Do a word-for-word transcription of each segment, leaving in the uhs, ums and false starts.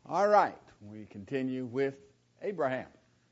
All right, we continue with Abraham.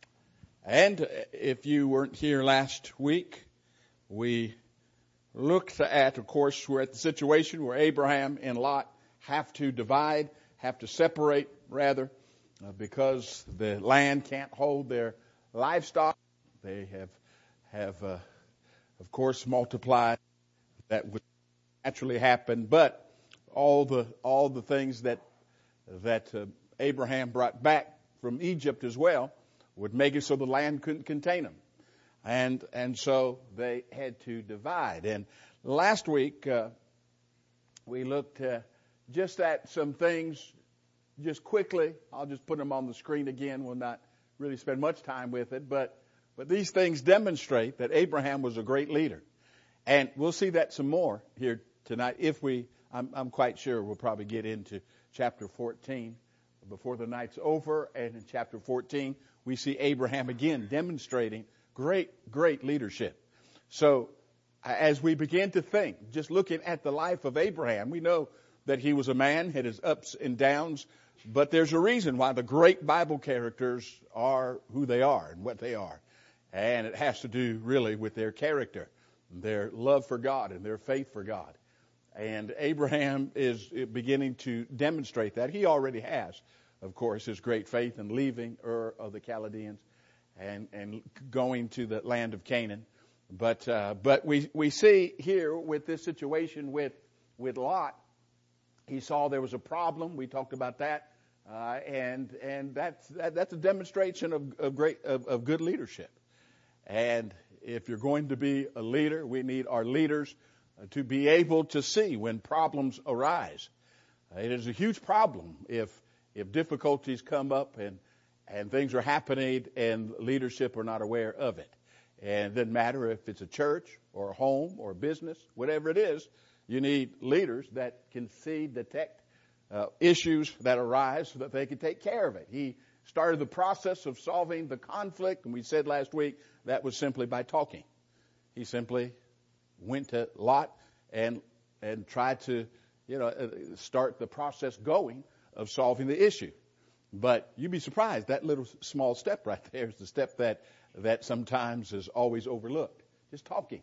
And if you weren't here last week, we looked at, of course, we're at the situation where Abraham and Lot have to divide, have to separate, rather, uh, because the land can't hold their livestock. They have, have uh, of course, multiplied. That would naturally happen, but all the all the things that that uh, Abraham brought back from Egypt as well would make it so the land couldn't contain them, and and so they had to divide. And last week uh, we looked uh, just at some things, just quickly. I'll just put them on the screen again. We'll not really spend much time with it, but but these things demonstrate that Abraham was a great leader, and we'll see that some more here tonight. If we, I'm, I'm quite sure we'll probably get into chapter fourteen before the night's over, and in chapter fourteen we see Abraham again demonstrating great, great leadership. So as we begin to think, just looking at the life of Abraham, we know that he was a man, had his ups and downs, but there's a reason why the great Bible characters are who they are and what they are. And it has to do really with their character, their love for God and their faith for God. And Abraham is beginning to demonstrate that. He already has, of course, his great faith in leaving Ur of the Chaldeans and, and going to the land of Canaan. But uh, but we we see here with this situation with with Lot, he saw there was a problem. We talked about that, uh, and and that's that, that's a demonstration of, of great of, of good leadership. And if you're going to be a leader, we need our leaders to be able to see when problems arise. It is a huge problem if if difficulties come up and and things are happening and leadership are not aware of it. And it doesn't matter if it's a church or a home or a business, whatever it is, you need leaders that can see, detect uh, issues that arise so that they can take care of it. He started the process of solving the conflict, and we said last week that was simply by talking. He simply went to Lot and and tried to, you know, start the process going of solving the issue. But you'd be surprised, that little small step right there is the step that that sometimes is always overlooked. Just talking.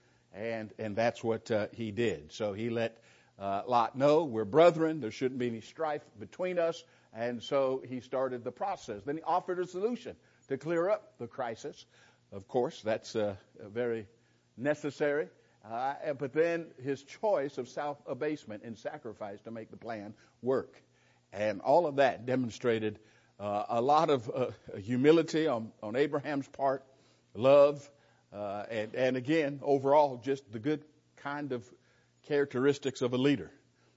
And and that's what uh, he did. So he let uh, Lot know, we're brethren, there shouldn't be any strife between us. And so he started the process. Then he offered a solution to clear up the crisis. Of course, that's uh, very necessary. Uh, but then his choice of self-abasement and sacrifice to make the plan work. And all of that demonstrated uh, a lot of uh, humility on, on Abraham's part, love, uh, and, and again, overall, just the good kind of characteristics of a leader.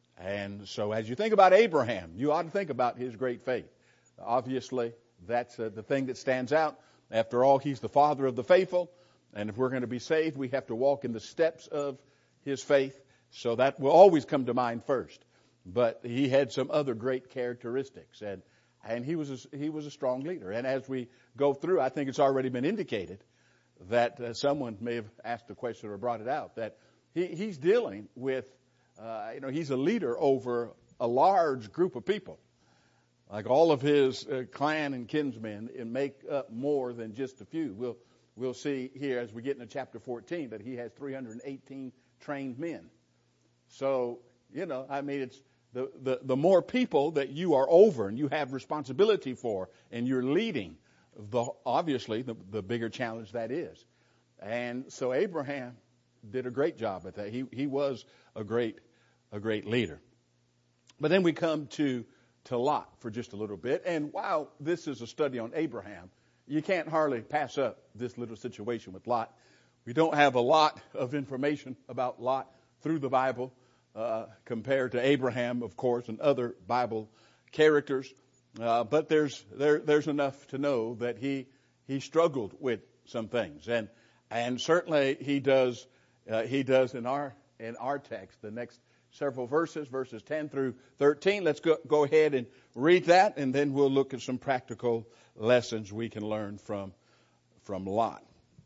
And so as you think about Abraham, you ought to think about his great faith. Obviously, that's uh, the thing that stands out. After all, he's the father of the faithful. And if we're going to be saved, we have to walk in the steps of his faith. So that will always come to mind first. But he had some other great characteristics. And and he was a, he was a strong leader. And as we go through, I think it's already been indicated that uh, someone may have asked the question or brought it out, that he, he's dealing with, uh, you know, he's a leader over a large group of people. Like all of his uh, clan and kinsmen, and make up more than just a few. We'll we'll see here as we get into chapter fourteen that he has three hundred eighteen trained men. So, you know, I mean, it's the, the, the more people that you are over and you have responsibility for and you're leading, the obviously the, the bigger challenge that is. And so Abraham did a great job at that. He he was a great a great leader. But then we come to to Lot for just a little bit. And while this is a study on Abraham, you can't hardly pass up this little situation with Lot. We don't have a lot of information about Lot through the Bible uh, compared to Abraham, of course, and other Bible characters. Uh, but there's there there's enough to know that he he struggled with some things, and and certainly he does uh, he does in our in our text, the next several verses, verses ten through thirteen. Let's go, go ahead and read that, and then we'll look at some practical lessons we can learn from, from Lot.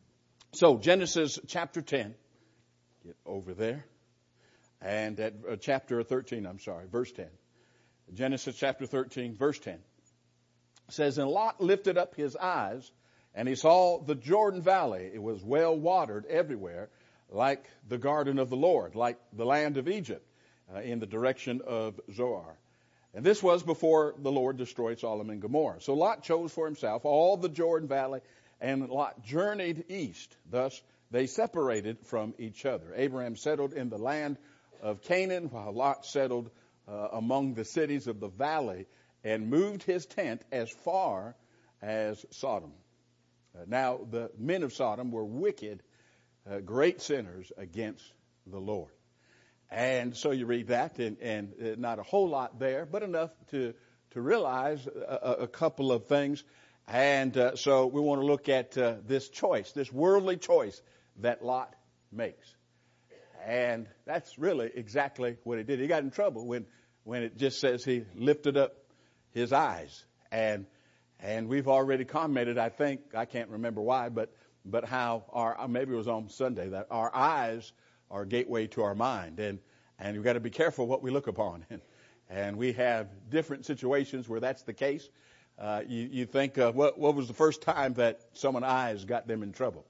So Genesis chapter ten, get over there, and at uh, chapter thirteen, I'm sorry, verse ten. Genesis chapter thirteen, verse ten. It says, and Lot lifted up his eyes, and he saw the Jordan Valley. It was well watered everywhere, like the garden of the Lord, like the land of Egypt, uh, in the direction of Zoar. And this was before the Lord destroyed Sodom and Gomorrah. So Lot chose for himself all the Jordan Valley, and Lot journeyed east. Thus they separated from each other. Abraham settled in the land of Canaan, while Lot settled uh, among the cities of the valley and moved his tent as far as Sodom. Uh, now the men of Sodom were wicked, uh, great sinners against the Lord. And so you read that, and, and uh, not a whole lot there, but enough to to realize a, a couple of things. And uh, so we want to look at uh, this choice, this worldly choice that Lot makes. And that's really exactly what he did. He got in trouble when, when it just says he lifted up his eyes. And and we've already commented, I think, I can't remember why, but but how our, maybe it was on Sunday, that our eyes are a gateway to our mind. And, and we've got to be careful what we look upon. And, and we have different situations where that's the case. Uh, you, you think, uh, what, what was the first time that someone's eyes got them in trouble?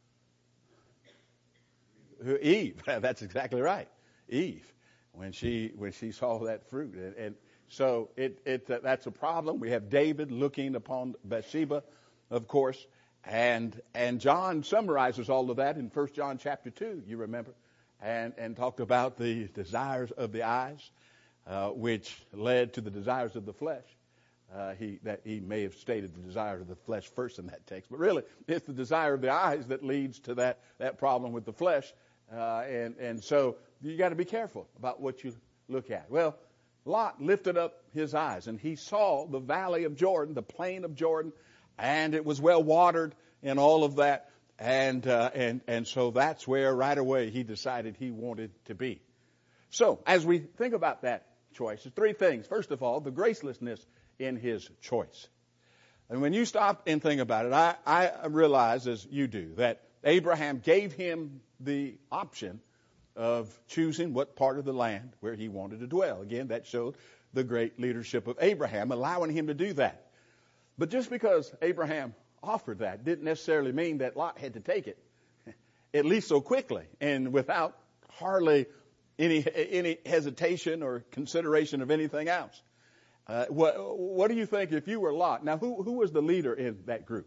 Eve. That's exactly right. Eve, when she when she saw that fruit, and, and so it it uh, that's a problem. We have David looking upon Bathsheba, of course, and and John summarizes all of that in First John chapter two. You remember, and and talked about the desires of the eyes, uh, which led to the desires of the flesh. Uh, he that he may have stated the desire of the flesh first in that text, but really it's the desire of the eyes that leads to that that problem with the flesh. Uh, and, and so you got to be careful about what you look at. Well, Lot lifted up his eyes, and he saw the valley of Jordan, the plain of Jordan, and it was well watered and all of that. And, uh, and, and so that's where right away he decided he wanted to be. So as we think about that choice, there's three things. First of all, the gracelessness in his choice. And when you stop and think about it, I, I realize, as you do, that Abraham gave him the option of choosing what part of the land where he wanted to dwell. Again, that showed the great leadership of Abraham, allowing him to do that. But just because Abraham offered that didn't necessarily mean that Lot had to take it, at least so quickly and without hardly any any hesitation or consideration of anything else. Uh, what, what do you think if you were Lot? Now, who who was the leader in that group?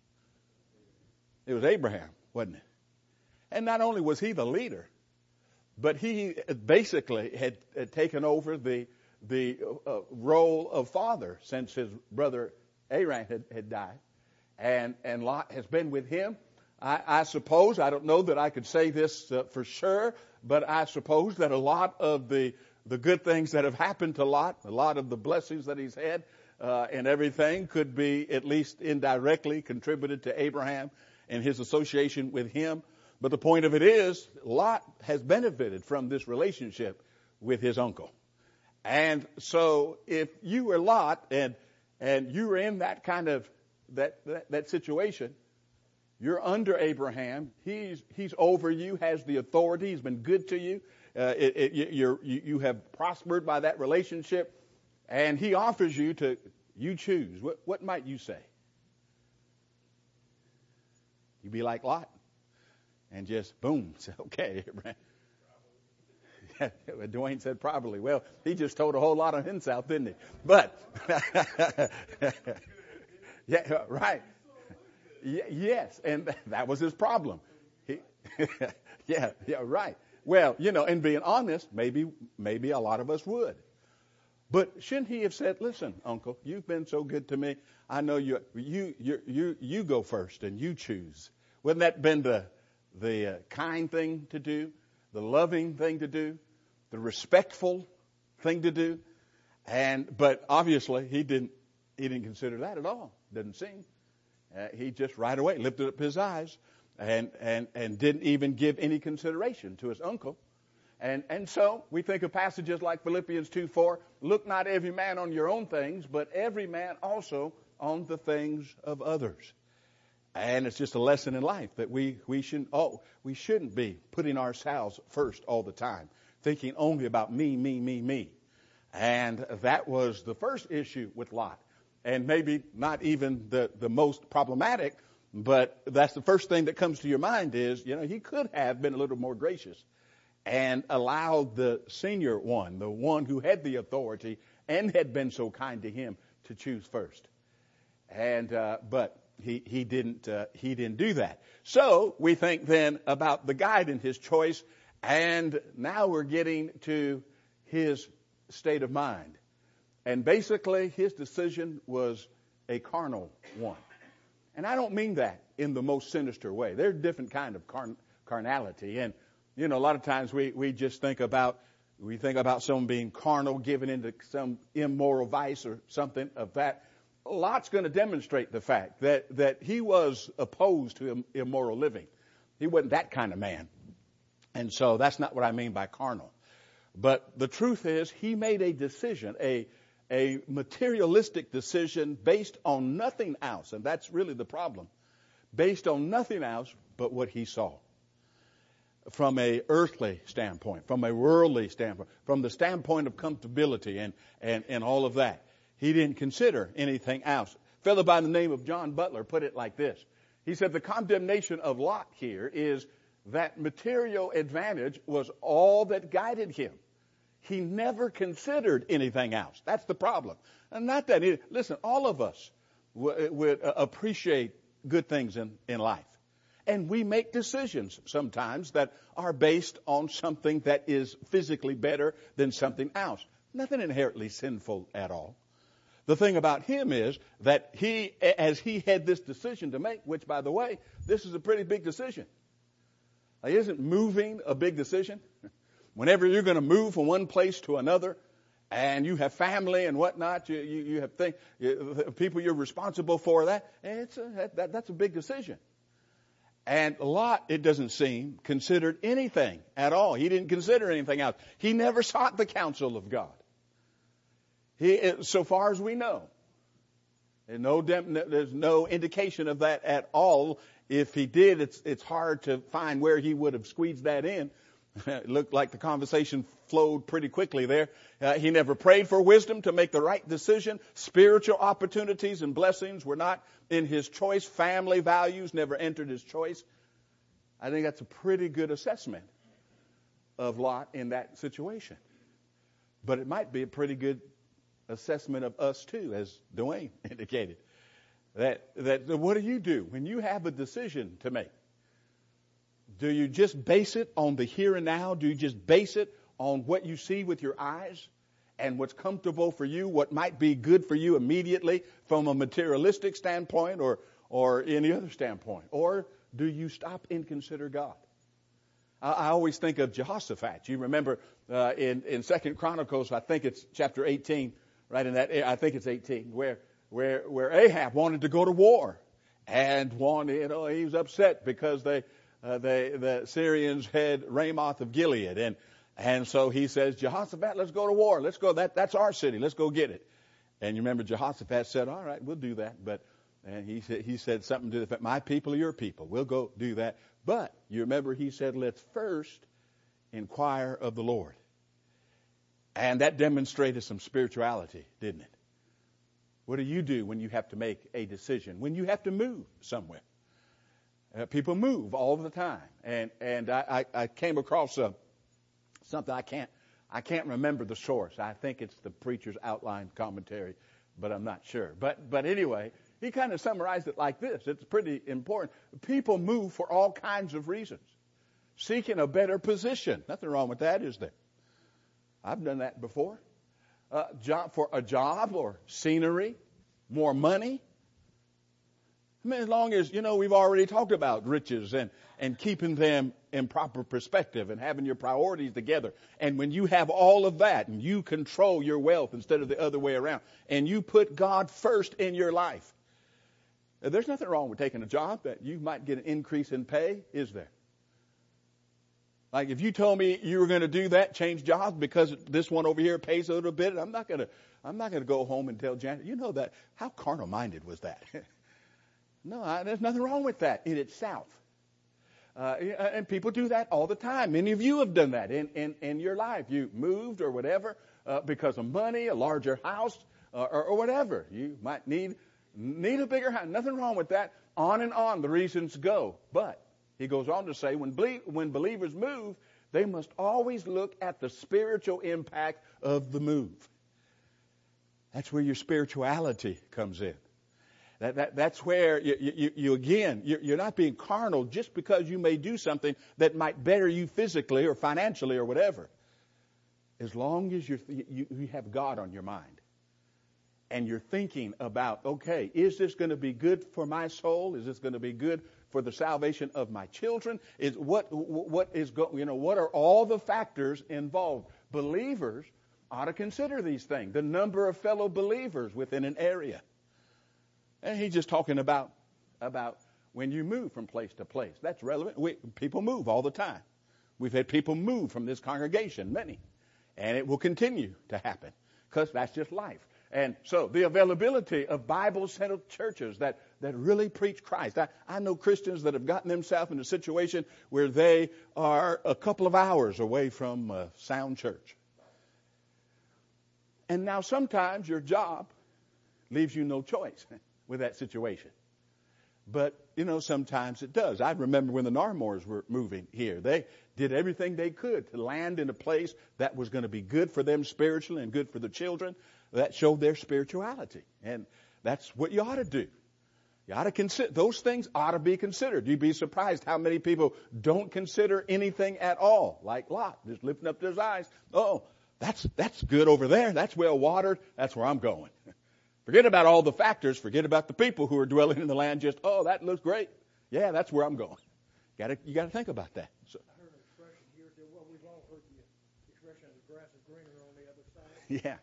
It was Abraham, wasn't it? And not only was he the leader, but he basically had, had taken over the the uh, role of father since his brother Aram had, had died. And and Lot has been with him. I, I suppose, I don't know that I could say this uh, for sure, but I suppose that a lot of the, the good things that have happened to Lot, a lot of the blessings that he's had uh, and everything could be at least indirectly contributed to Abraham and his association with him. But the point of it is, Lot has benefited from this relationship with his uncle. And so if you were Lot and and you were in that kind of that that, that situation, you're under Abraham. He's he's over you, has the authority. He's been good to you. Uh, it, it, you're, you you have prospered by that relationship, and he offers you to you choose. What what might you say? You be like Lot. And just boom, say, okay, Abraham. Yeah, Dwayne said probably. Well, he just told a whole lot of himself, didn't he? But, yeah, right. Y- yes, and that was his problem. He, yeah, yeah, right. Well, you know, and being honest, maybe, maybe a lot of us would. But shouldn't he have said, "Listen, Uncle, you've been so good to me. I know you, you, you, you, you go first and you choose." Wouldn't that been the the uh, kind thing to do, the loving thing to do, the respectful thing to do? And but obviously he didn't he didn't consider that at all. Didn't seem. Uh, he just right away lifted up his eyes and and and didn't even give any consideration to his uncle. And and so we think of passages like Philippians two four, look not every man on your own things, but every man also on the things of others. And it's just a lesson in life that we we shouldn't oh we shouldn't be putting ourselves first all the time, thinking only about me, me, me, me. And that was the first issue with Lot. And maybe not even the, the most problematic, but that's the first thing that comes to your mind is, you know, he could have been a little more gracious and allowed the senior one, the one who had the authority and had been so kind to him, to choose first. And uh, but he he didn't uh, he didn't do that. So we think then about the guide in his choice, and now we're getting to his state of mind. And basically, his decision was a carnal one. And I don't mean that in the most sinister way. There's a different kind of carn- carnality. And, you know, a lot of times we, we just think about, we think about someone being carnal, given into some immoral vice or something of that. Lot's going to demonstrate the fact that, that he was opposed to immoral living. He wasn't that kind of man. And so that's not what I mean by carnal. But the truth is, he made a decision, a a materialistic decision based on nothing else. And that's really the problem. Based on nothing else but what he saw. From a earthly standpoint, from a worldly standpoint, from the standpoint of comfortability and, and, and all of that. He didn't consider anything else. A fellow by the name of John Butler put it like this. He said the condemnation of Lot here is that material advantage was all that guided him. He never considered anything else. That's the problem. And not that, he, listen, all of us w- would uh, appreciate good things in, in life. And we make decisions sometimes that are based on something that is physically better than something else. Nothing inherently sinful at all. The thing about him is that he, as he had this decision to make, which, by the way, this is a pretty big decision. Like, isn't moving a big decision? Whenever you're going to move from one place to another, and you have family and whatnot, you, you, you have things, you, people you're responsible for, that, it's a, that that's a big decision. And Lot, it doesn't seem, considered anything at all. He didn't consider anything else. He never sought the counsel of God. He, so far as we know, and no, there's no indication of that at all. If he did, it's it's hard to find where he would have squeezed that in. It looked like the conversation flowed pretty quickly there. Uh, he never prayed for wisdom to make the right decision. Spiritual opportunities and blessings were not in his choice. Family values never entered his choice. I think that's a pretty good assessment of Lot in that situation. But it might be a pretty good assessment of us too, as Dwayne indicated. That, that what do you do when you have a decision to make? Do you just base it on the here and now? Do you just base it on what you see with your eyes and what's comfortable for you, what might be good for you immediately from a materialistic standpoint or, or any other standpoint? Or do you stop and consider God? I, I always think of Jehoshaphat. You remember uh, in, in Second Chronicles, I think it's chapter eighteen, right in that, I think it's eighteen, where, where, where Ahab wanted to go to war and wanted, you know, he was upset because they, Uh, they, the Syrians had Ramoth of Gilead. And, and so he says, Jehoshaphat, let's go to war. Let's go. That, that's our city. Let's go get it. And you remember Jehoshaphat said, all right, we'll do that. But, and he said, he said something to the effect, my people are your people. We'll go do that. But you remember he said, let's first inquire of the Lord. And that demonstrated some spirituality, didn't it? What do you do when you have to make a decision? When you have to move somewhere? Uh, people move all the time, and and I, I, I came across uh, something I can't I can't remember the source. I think it's the preacher's outline commentary, but I'm not sure. But but anyway, he kind of summarized it like this. It's pretty important. People move for all kinds of reasons, seeking a better position. Nothing wrong with that, is there? I've done that before. Uh, job for a job or scenery, more money. I mean, as long as, you know, we've already talked about riches and, and keeping them in proper perspective and having your priorities together. And when you have all of that and you control your wealth instead of the other way around and you put God first in your life, there's nothing wrong with taking a job that you might get an increase in pay, is there? Like if you told me you were going to do that, change jobs because this one over here pays a little bit, I'm not going to, I'm not going to go home and tell Janet, you know that, how carnal minded was that? No, I, there's nothing wrong with that in itself. Uh, and people do that all the time. Many of you have done that in, in, in your life. You moved or whatever uh, because of money, a larger house, uh, or, or whatever. You might need need a bigger house. Nothing wrong with that. On and on the reasons go. But he goes on to say when, ble- when believers move, they must always look at the spiritual impact of the move. That's where your spirituality comes in. That, that, that's where you, you, you again, you're, you're not being carnal just because you may do something that might better you physically or financially or whatever. As long as you're, you, you have God on your mind and you're thinking about, okay, is this going to be good for my soul? Is this going to be good for the salvation of my children? Is what what is go, you know what are all the factors involved? Believers ought to consider these things. The number of fellow believers within an area. And he's just talking about, about when you move from place to place. That's relevant. We, people move all the time. We've had people move from this congregation, many. And it will continue to happen because that's just life. And so the availability of Bible-centered churches that, that really preach Christ. I, I know Christians that have gotten themselves in a situation where they are a couple of hours away from a sound church. And now sometimes your job leaves you no choice with that situation. But, you know, sometimes it does. I remember when the Narmores were moving here. They did everything they could to land in a place that was going to be good for them spiritually and good for the children. That showed their spirituality. And that's what you ought to do. You ought to consider, those things ought to be considered. You'd be surprised how many people don't consider anything at all. Like Lot, just lifting up his eyes. Oh, that's, that's good over there. That's well watered. That's where I'm going. Forget about all the factors. Forget about the people who are dwelling in the land. Just, oh, that looks great. Yeah, that's where I'm going. Got to, you got to think about that. So. I heard an expression here. Well, we've all heard the expression, the grass is greener on the other side. Yeah.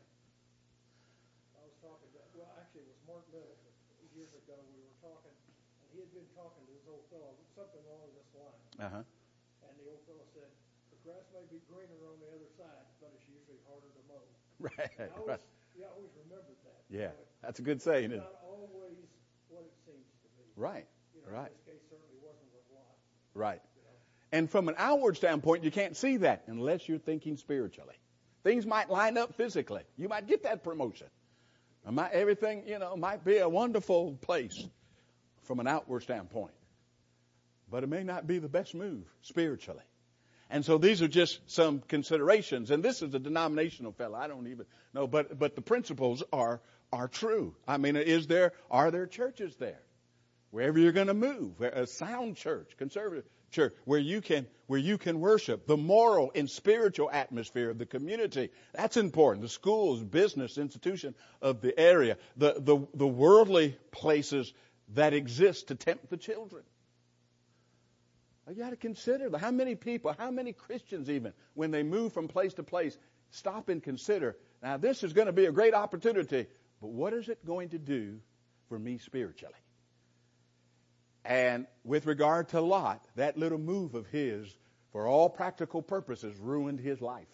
I was talking to, well, actually it was Mark Middleton. Years ago we were talking, and he had been talking to this old fellow, something along this line. Uh-huh. And the old fellow said, the grass may be greener on the other side, but it's usually harder to mow. Right. And I always, right. yeah, I always remembered that. Yeah. You know, That's a good saying, it's isn't it? not always what it seems to be. Right. You know, Right. in this case certainly wasn't with Lot. Right. You know. And from an outward standpoint, you can't see that unless you're thinking spiritually. Things might line up physically. You might get that promotion. Might, everything, you know, might be a wonderful place from an outward standpoint. But it may not be the best move spiritually. And so these are just some considerations. And this is a denominational fellow. I don't even know. But but the principles are are true. I mean, is there are there churches there? Wherever you're going to move, a sound church, conservative church, where you can where you can worship, the moral and spiritual atmosphere of the community. That's important. The schools, business, institution of the area, the the, the worldly places that exist to tempt the children. You got to consider how many people, how many Christians even, when they move from place to place, stop and consider. Now, this is going to be a great opportunity, but what is it going to do for me spiritually? And with regard to Lot, that little move of his, for all practical purposes, ruined his life.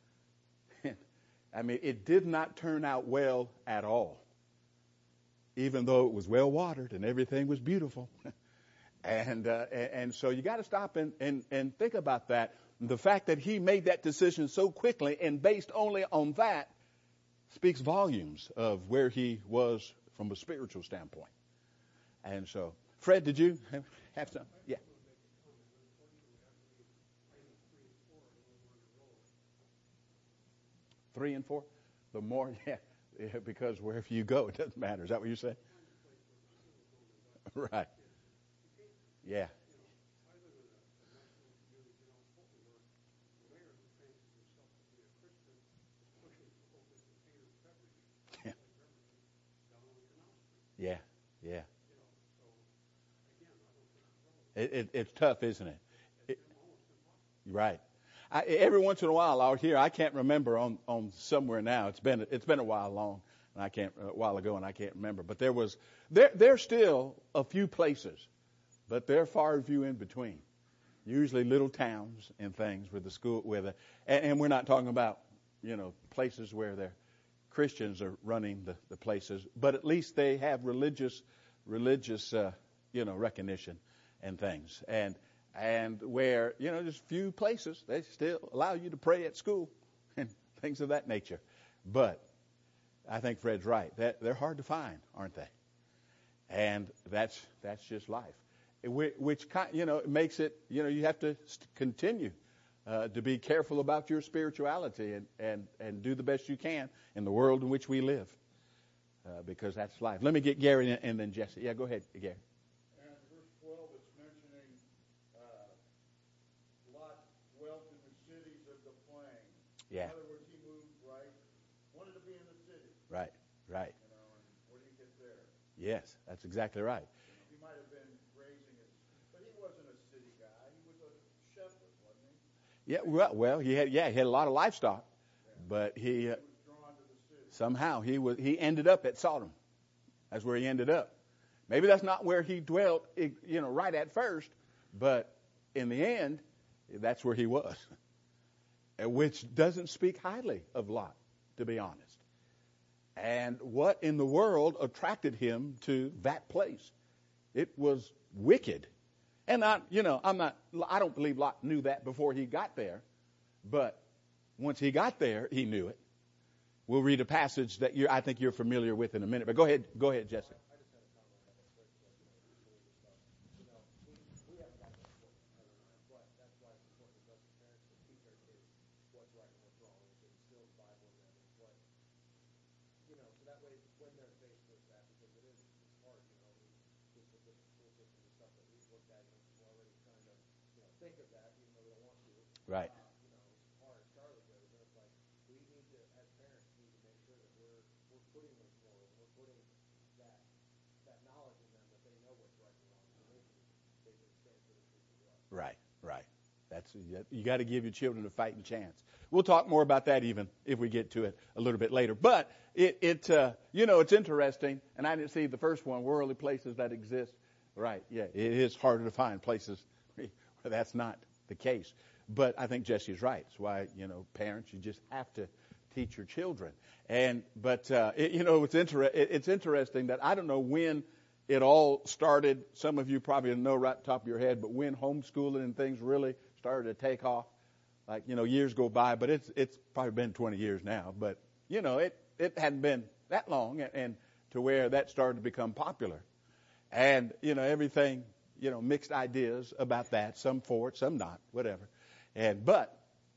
I mean, it did not turn out well at all, even though it was well watered and everything was beautiful. And uh, and so you got to stop and, and, and think about that. The fact that he made that decision so quickly and based only on that speaks volumes of where he was from a spiritual standpoint. And so, Fred, did you have, have some? Yeah. Three and four? The more, yeah, yeah, because wherever you go, it doesn't matter. Is that what you say? Right. Yeah. Yeah. Yeah. It, it, it's tough, isn't it? it right. I, every once in a while out here, I can't remember on, on somewhere now. It's been it's been a while long, and I can't a while ago, and I can't remember. But there was there there's still a few places. But there are far and few in between. Usually little towns and things with the school, with the, and, and we're not talking about, you know, places where the Christians are running the, the places, but at least they have religious, religious, uh, you know, recognition and things. And and where, you know, there's few places they still allow you to pray at school and things of that nature. But I think Fred's right. That they're hard to find, aren't they? And that's that's just life. Which, you know, makes it, you know, you have to continue uh, to be careful about your spirituality and, and, and do the best you can in the world in which we live, uh, because that's life. Let me get Gary and, and then Jesse. Yeah, go ahead, Gary. And verse twelve, it's mentioning uh, Lot dwelt in the cities of the plain. Yeah. In other words, he moved, right? Wanted to be in the city. Right, right. You know, and where do you get there? Yes, that's exactly right. He might have been raising his, but he wasn't a city guy. He was a shepherd, wasn't he? Yeah, well, well, he had yeah, he had a lot of livestock, yeah. but he, uh, he was drawn to the city. Somehow he was he ended up at Sodom. That's where he ended up. Maybe that's not where he dwelt, you know, right at first, but in the end, that's where he was, which doesn't speak highly of Lot, to be honest. And what in the world attracted him to that place? It was wicked. And I, you know, I'm not, I don't believe Lot knew that before he got there, but once he got there, he knew it. We'll read a passage that you I think you're familiar with in a minute, but go ahead, go ahead, Jesse. Right. Uh, you know, as far as Charlie goes, and it's like we need to, as parents, need to make sure that we're we're putting those morals, we're putting that that knowledge in them that they know what's right and wrong, so they can they can stand for the truth as well. Right, right. That's you got to give your children a fighting chance. We'll talk more about that even if we get to it a little bit later. But it it uh, you know it's interesting, and I didn't see the first one, worldly places that exist. Right, yeah, it is harder to find places where that's not the case. But I think Jesse's right. That's why, you know, parents, you just have to teach your children. And but uh, it, you know, it's inter- it, it's interesting that I don't know when it all started. Some of you probably know right at the top of your head, but when homeschooling and things really started to take off, like, you know, years go by. But it's it's probably been twenty years now. But you know, it it hadn't been that long, and, and to where that started to become popular. And you know, everything, you know, mixed ideas about that. Some for it, some not, whatever. And but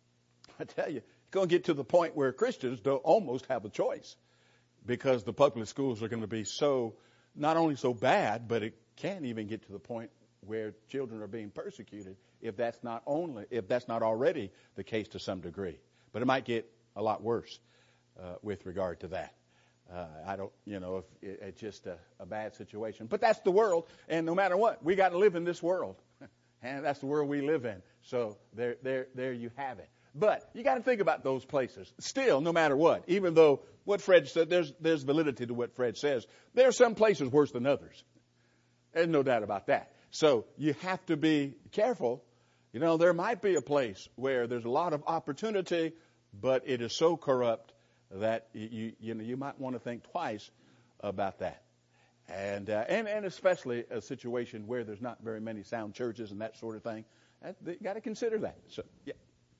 I tell you, it's going to get to the point where Christians don't almost have a choice, because the public schools are going to be so not only so bad, but it can even get to the point where children are being persecuted if that's not only if that's not already the case to some degree. But it might get a lot worse uh, with regard to that. Uh, I don't, you know, if it, it's just a, a bad situation. But that's the world, and no matter what, we got to live in this world. And that's the world we live in. So there, there, there you have it. But you got to think about those places. Still, no matter what, even though what Fred said, there's, there's validity to what Fred says. There are some places worse than others. There's no doubt about that. So you have to be careful. You know, there might be a place where there's a lot of opportunity, but it is so corrupt that you, you know, you might want to think twice about that. And, uh, and and especially a situation where there's not very many sound churches and that sort of thing. That, you got to consider that. So, yeah.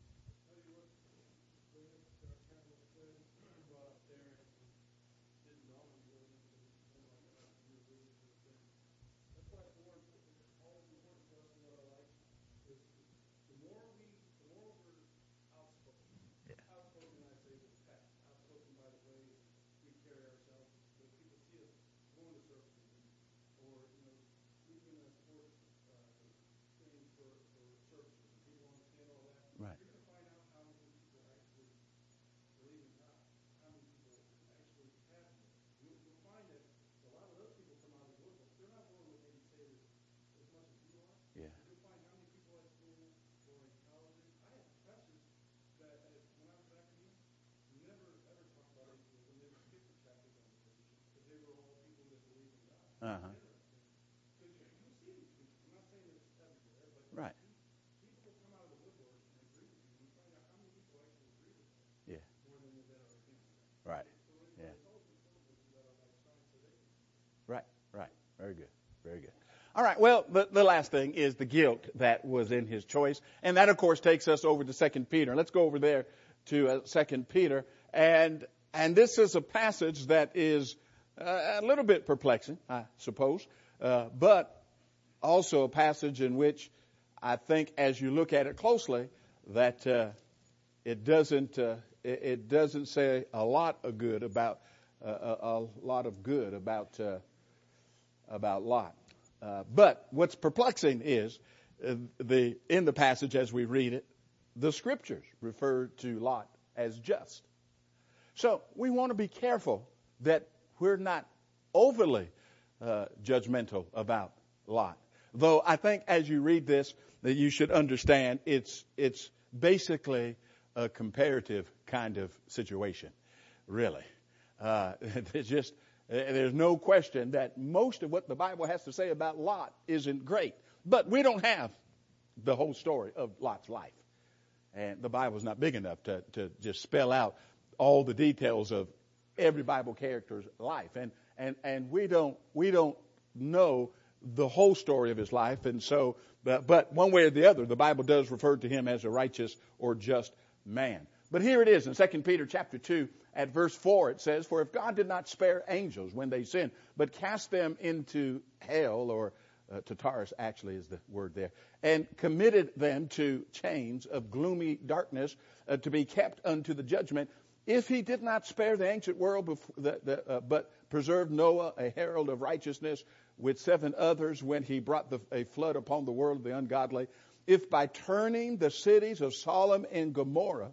Right. You're going to find out how many people actually believe in God, how many people actually have Him. You'll, you'll find that a lot of those people come out of the woodwork. They're not willing to maybe say this as much as you are. Yeah. You'll find how many people at school or in colleges. I had professors that, uh, when I was in academia, never ever talked about atheism. They would skip the chapters on the position because they were all people that believed in God. Uh-huh. Because you, you'll see these people. I'm not saying it's everywhere, but Right. people will come out of the woodwork and agree with you. And you find out how many people actually agree with them. Yeah. More than that are against them. Right. So it's, Yeah. it's always important that you let our light shine so they can see. Right. Right. Very good. Very good. All right, well, the, the last thing is the guilt that was in his choice. And that, of course, takes us over to Second Peter. Let's go over there to uh, Second Peter. And and this is a passage that is uh, a little bit perplexing, I suppose, uh, but also a passage in which I think as you look at it closely that uh, it doesn't uh, it, it doesn't say a lot of good about uh, a, a lot of good about uh, about Lot. Uh, but what's perplexing is uh, the in the passage as we read it, the scriptures refer to Lot as just. So we want to be careful that we're not overly uh, judgmental about Lot. Though I think as you read this that you should understand it's it's basically a comparative kind of situation, really. Uh, it's just There's no question that most of what the Bible has to say about Lot isn't great. But we don't have the whole story of Lot's life. And the Bible's not big enough to, to just spell out all the details of every Bible character's life. And, and, and we don't, we don't know the whole story of his life. And so, but, but one way or the other, the Bible does refer to him as a righteous or just man. But here it is in Second Peter chapter two at verse four. It says, "For if God did not spare angels when they sinned, but cast them into hell," or uh, Tartarus actually is the word there, "and committed them to chains of gloomy darkness uh, to be kept unto the judgment, if he did not spare the ancient world, before, the, the, uh, but preserved Noah, a herald of righteousness, with seven others when he brought the, a flood upon the world of the ungodly, if by turning the cities of Sodom and Gomorrah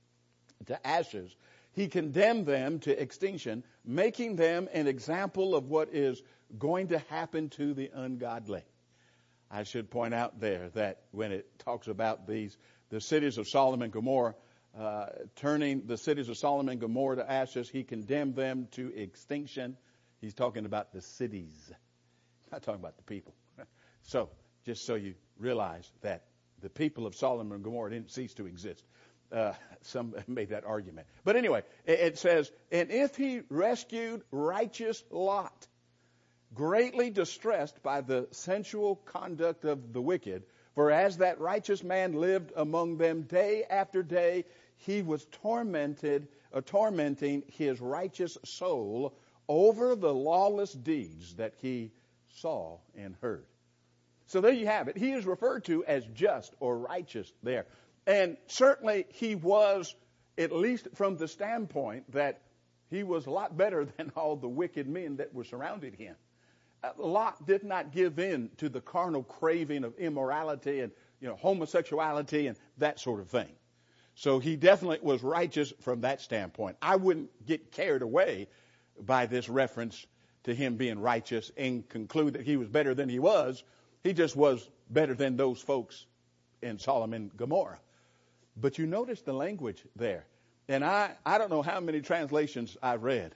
to ashes, he condemned them to extinction, making them an example of what is going to happen to the ungodly." I should point out there that when it talks about these, the cities of Sodom and Gomorrah, uh, turning the cities of Sodom and Gomorrah to ashes, he condemned them to extinction. He's talking about the cities, not talking about the people. So, just so you realize that the people of Sodom and Gomorrah didn't cease to exist. Uh, some made that argument. But anyway, it, it says, "And if he rescued righteous Lot, greatly distressed by the sensual conduct of the wicked, for as that righteous man lived among them day after day, he was tormented, uh, tormenting his righteous soul over the lawless deeds that he saw and heard." So there you have it. He is referred to as just or righteous there. And certainly he was, at least from the standpoint that he was a lot better than all the wicked men that were surrounding him. Uh, Lot did not give in to the carnal craving of immorality and, you know, homosexuality and that sort of thing. So he definitely was righteous from that standpoint. I wouldn't get carried away by this reference to him being righteous and conclude that he was better than he was. He just was better than those folks in Sodom and Gomorrah. But you notice the language there. And I, I don't know how many translations I read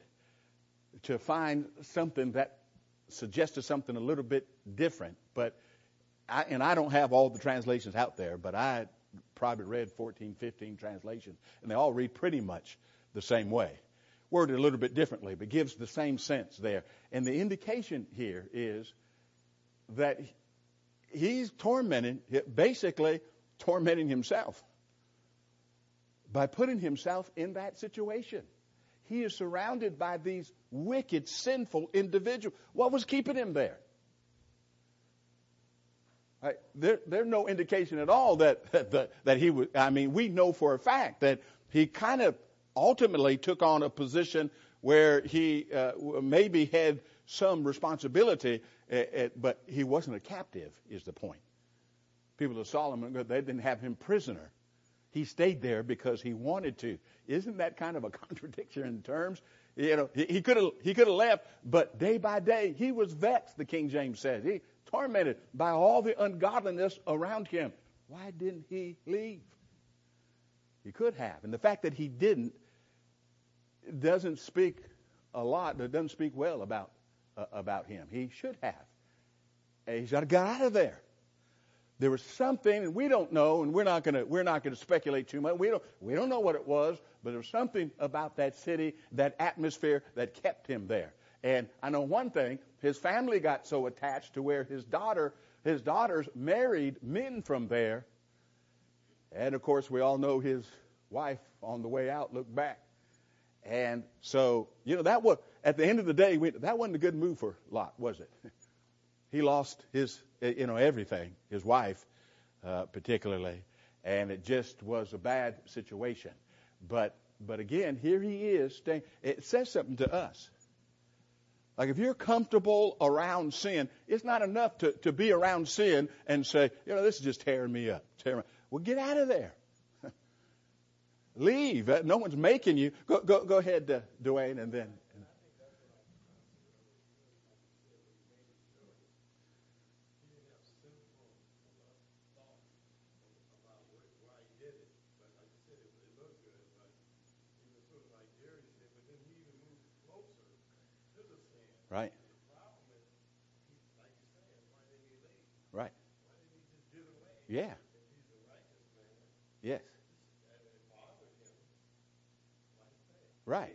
to find something that suggested something a little bit different. But I, and I don't have all the translations out there, but I probably read fourteen, fifteen translations. And they all read pretty much the same way. Worded a little bit differently, but gives the same sense there. And the indication here is that he's tormenting, basically tormenting himself by putting himself in that situation. He is surrounded by these wicked, sinful individuals. What was keeping him there? Right, there there's no indication at all that, that, that he would, I mean, we know for a fact that he kind of ultimately took on a position where he uh, maybe had some responsibility, uh, uh, but he wasn't a captive, is the point. People of Solomon, they didn't have him prisoner. He stayed there because he wanted to. Isn't that kind of a contradiction in terms? You know, he could have he could have left, but day by day he was vexed, the King James says. He tormented by all the ungodliness around him. Why didn't he leave? He could have. And the fact that he didn't doesn't speak a lot, it doesn't speak well about uh, about him. He should have. And he's got to get out of there. There was something, and we don't know, and we're not going to we're not going to speculate too much. We don't we don't know what it was, but there was something about that city, that atmosphere, that kept him there. And I know one thing, his family got so attached to where his daughter, his daughters married men from there. And of course, we all know his wife on the way out looked back. And so, you know, that was, at the end of the day, we, that wasn't a good move for Lot, was it? He lost his, you know, everything, his wife uh, particularly, and it just was a bad situation. But, but again, here he is staying. It says something to us. Like if you're comfortable around sin, it's not enough to, to be around sin and say, you know, this is just tearing me up. Tearing me up. Well, get out of there. Leave. No one's making you. Go, go, go ahead, uh, Dwayne, and then. Right. Right. Yeah. Yes. Right.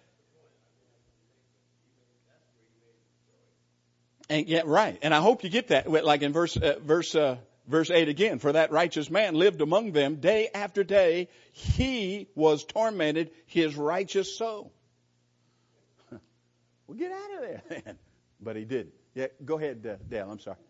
And yeah, right. And I hope you get that. Like in verse uh, verse uh, verse eight again. For that righteous man lived among them day after day. He was tormented, his righteous soul. Well, get out of there then. But he didn't. Yeah, go ahead, uh, Dale. I'm sorry.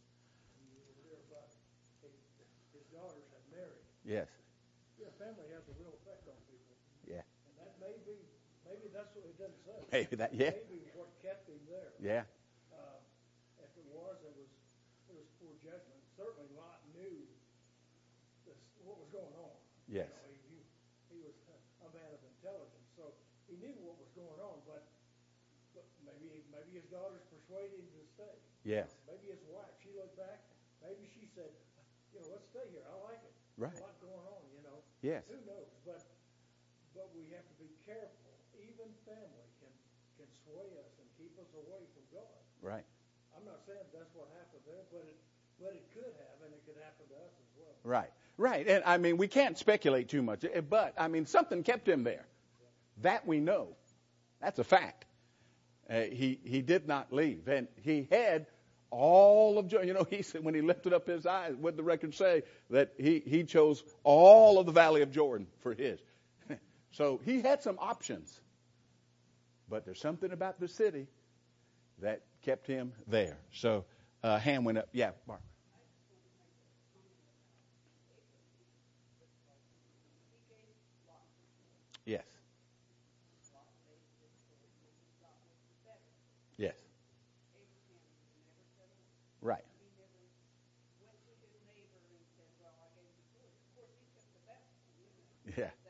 His daughters had married. Yes. Yeah, family has a real effect on people. Yeah. And that may be, maybe that's what it doesn't say. Maybe that. Yeah. Maybe what kept him there. Yeah. Uh, if it was, it was, it was poor judgment. Certainly Lot knew this, what was going on. Yes. You know, he, he, he was a man of intelligence, so he knew what was going on. But, but maybe, maybe his daughters persuaded him to stay. Yes. Uh, maybe his wife. She looked back. Maybe she said, you know, let's stay here. I like it. Right. There's a lot going on. You know. Yes. Who knows? But but we have to be careful. Even family can can sway us and keep us away from God. Right. I'm not saying that's what happened there, but it but it could have, and it could happen to us as well. Right. Right. And I mean, we can't speculate too much, but I mean, something kept him there. That we know. That's a fact. Uh, he he did not leave, and he had all of joy. You know, he said when he lifted up his eyes, what did the record say? That he he chose all of the valley of Jordan for his. So he had some options, but there's something about the city that kept him there. So uh, hand went up. Yeah, Mark. Yes. Yes. Right. Yeah.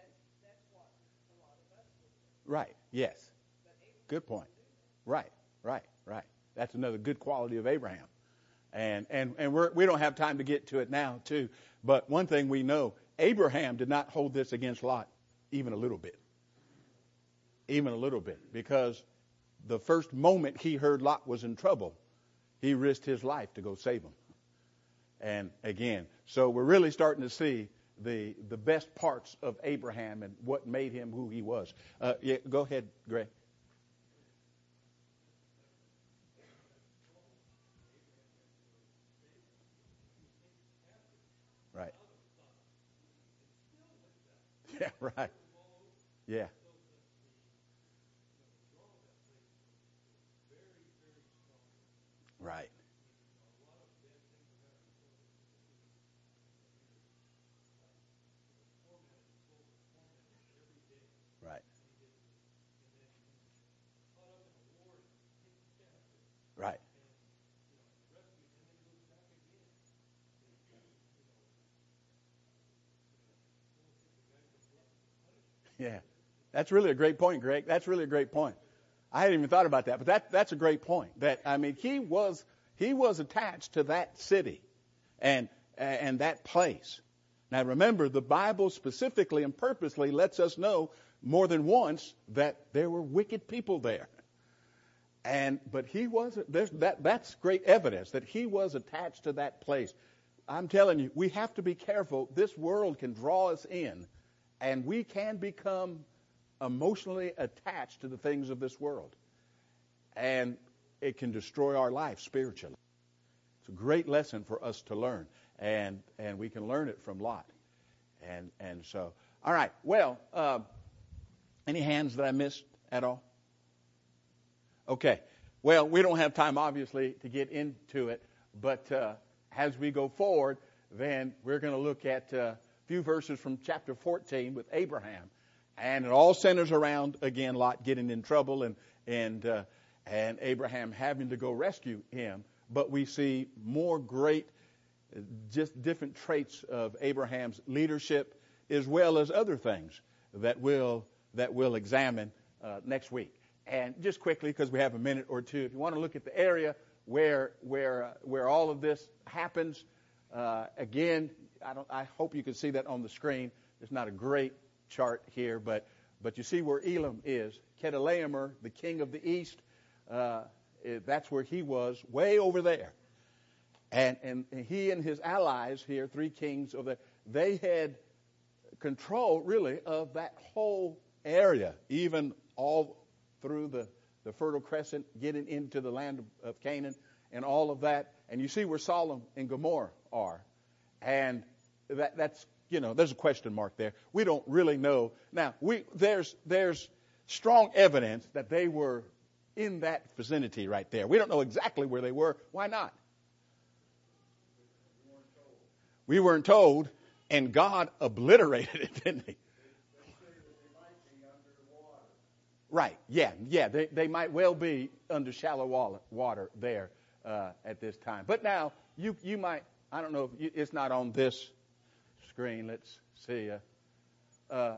Right. Yes. Good point. Right. Right. Right. That's another good quality of Abraham. And and and we're, we don't have time to get to it now, too. But one thing we know, Abraham did not hold this against Lot even a little bit. Even a little bit. Because the first moment he heard Lot was in trouble, he risked his life to go save him. And again, so we're really starting to see the the best parts of Abraham and what made him who he was. Uh, yeah, go ahead, Greg. Right. Yeah, right. Yeah. Right. Right. Right. Yeah. That's really a great point, Greg. That's really a great point. I hadn't even thought about that, but that that's a great point. That I mean, he was he was attached to that city and and that place. Now remember, the Bible specifically and purposely lets us know more than once that there were wicked people there. And but he wasn't. There's that. That's great evidence that he was attached to that place. I'm telling you, we have to be careful. This world can draw us in, and we can become emotionally attached to the things of this world. and it can destroy our life spiritually. It's a great lesson for us to learn, and and we can learn it from Lot. And and so, all right. Well, uh, any hands that I missed at all? Okay. Well, we don't have time, obviously, to get into it, but uh, as we go forward, then we're going to look at uh, a few verses from chapter fourteen with Abraham, and it all centers around, again, Lot getting in trouble and and uh, and Abraham having to go rescue him. But we see more great, just different traits of Abraham's leadership, as well as other things that we'll that we'll examine uh, next week. And just quickly, because we have a minute or two, if you want to look at the area where where uh, where all of this happens, uh, again, I don't. I hope you can see that on the screen. It's not a great chart here, but but you see where Elam is. Chedorlaomer, the king of the east, uh, that's where he was, way over there. And and he and his allies here, three kings of the, they had control really of that whole area, even all through the, the Fertile Crescent, getting into the land of, of Canaan and all of that. And you see where Sodom and Gomorrah are. And that that's, you know, there's a question mark there. We don't really know. Now, we there's there's strong evidence that they were in that vicinity right there. We don't know exactly where they were. Why not? We weren't told, and God obliterated it, didn't he? Right, yeah, yeah, they, they might well be under shallow water, water there uh, at this time. But now, you you might, I don't know, if you, it's not on this screen. Let's see. Uh, uh,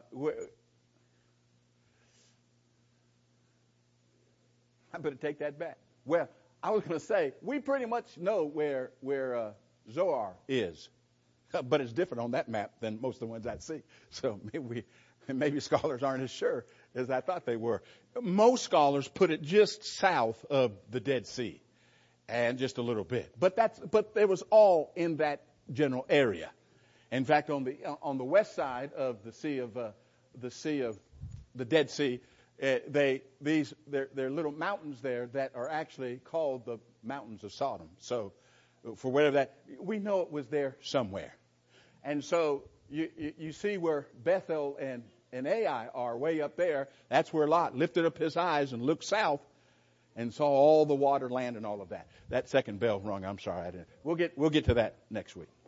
I better take that back. Well, I was going to say, we pretty much know where, where uh, Zoar is, but it's different on that map than most of the ones I see. So maybe we, maybe scholars aren't as sure as I thought they were. Most scholars put it just south of the Dead Sea, and just a little bit. But that's but it was all in that general area. In fact, on the on the west side of the sea of uh, the sea of the Dead Sea, uh, they these they're, they're little mountains there that are actually called the mountains of Sodom. So, for whatever that, we know it was there somewhere. And so you you, you see where Bethel and and Ai are way up there. That's where Lot lifted up his eyes and looked south and saw all the water, land, and all of that. That second bell rung. I'm sorry. I didn't. We'll get we'll get to that next week.